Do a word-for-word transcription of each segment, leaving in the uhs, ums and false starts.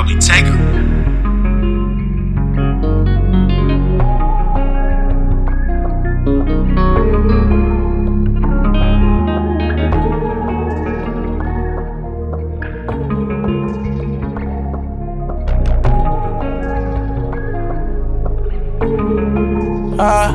we take her. Uh,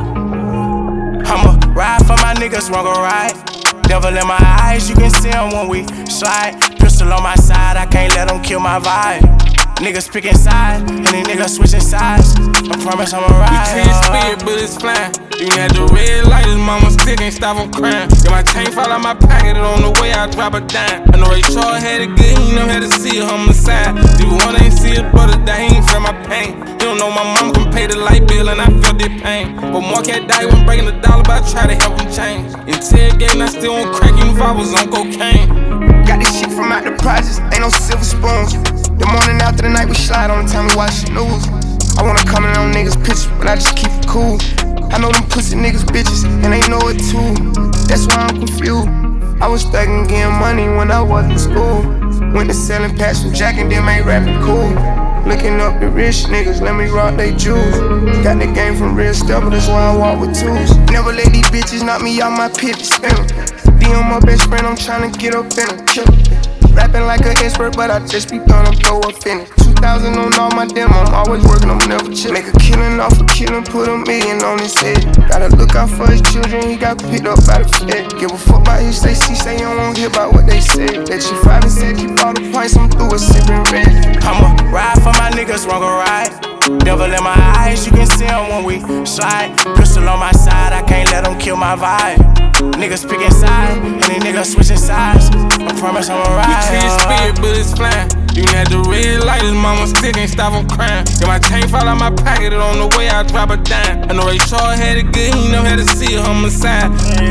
I'ma ride for my niggas, wrong or right. Devil in my eyes, you can see them when we slide. Pistol on my side, I can't let them kill my vibe. Niggas picking sides, and these niggas switching sides. I promise I'ma ride. You see spirit, but it's flying. Even at the red light, his mama still can't stop him crying. If my chain fall out my pocket, on the way I drop a dime. I know Ray Charles had it good, he know how to see a homicide. D one ain't see his brother die, he ain't feel my pain. He don't know my mom can pay the light bill, and I felt that pain. But Mark had died when breaking the dollar, but I try to help him change. Interrogating, I still on crack, even if I was on cocaine. Got this shit from out the projects, ain't no silver spoons. The morning after the night we slide on the time we watch the news. I wanna comment on niggas' pictures, but I just keep it cool. I know them pussy niggas bitches, and they know it too. That's why I'm confused. I was stuck in getting money when I was in school. Went to selling packs from Jack and them ain't rapping cool. Looking up the rich niggas, let me rock they jewels. Got the game from real stuff, that's why I walk with tools. Never let these bitches knock me out my pivot spinner. D M my best friend, I'm tryna get up in a killer. Rapping like an expert, but I just be gonna blow up in it. two thousand on all my demo, I'm always working, I'm never chill. Make a killing off a killing, put a million on his head. Gotta look out for his children, he got picked up by the Fed. Give a fuck about his say, see, say you don't wanna hear about what they said. That you five and said, keep all the points, I'm through with sipping red. I'ma ride for my niggas, wrong or right. Devil in my eyes, you can see them when we slide. Pistol on my side, I can't let them kill my vibe. Niggas picking sides, and these niggas switching sides. I promise I'ma ride. You see his spirit, but it's flying. Even at the red light, his mama still can't stop him crying. If my chain fall out my pocket, on the way I drop a dime. I know Ray Charles had it good, he know how to see a homicide.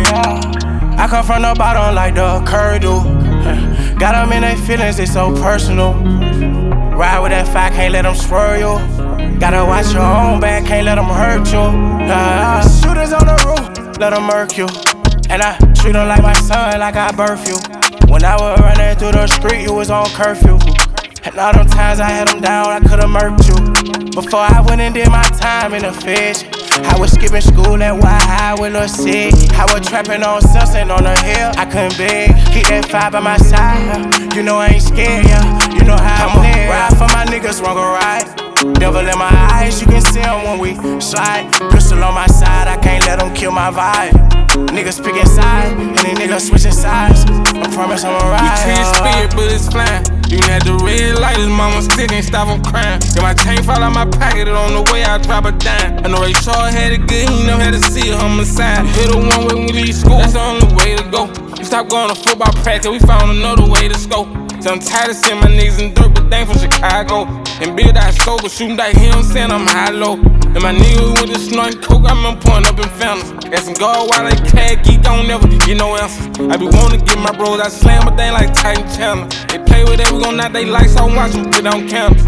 Yeah. I come from the bottom like the Curry do. Got them in their feelings, they so personal. Ride with that fire, can't let them swerve you. Gotta watch your own back, can't let them hurt you. Uh, shooters on the roof, let them murk you. And I treat them like my son, like I birthed you. When I was running through the street, you was on curfew. And all them times I had them down, I could've murked you. Before I went and did my time in the fish, I was skipping school at Y High with Lil Sid. I was trapping on Sunset on the hill, I couldn't beg. Keep that fire by my side, you know I ain't scared, yeah. You know how I'm live. Ride for my niggas, wrong or right. Devil in my eyes, you can see them when we slide. Pistol on my side, I can't let them kill my vibe. Niggas picking sides, and these niggas switching sides. I promise I'ma ride. You see his spirit, but it's flying. Even at the red light, his mama still can't stop him crying. If my chain fall out my pocket, on the way I drop a dime. I know Ray Charles had it good, he know how to see a homicide. Hit the one when we leave school, that's the only way to go. We stopped going to football practice, we found another way to scope. So I'm tired of seeing my niggas in dirt, but they ain't from Chicago. And Bill died sober, shooting like he don't saying I'm high low. And my niggas with the snorting coke, I'm in pouring up in fountains. Got some guard while they cat geek, I don't never get no answers. I be wanting to get my bros, I slam a thing like Titan Chandler. They play with it, we gon' knock they lights on, watch them put on cameras.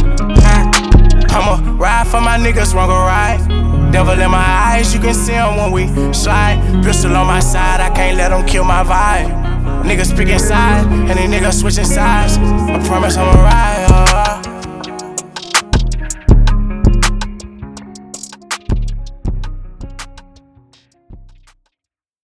I'ma ride for my niggas, wrong or right. Devil in my eyes, you can see them when we slide. Pistol on my side, I can't let them kill my vibe. Niggas picking sides, and these niggas switching sides. I promise I'ma ride. Uh,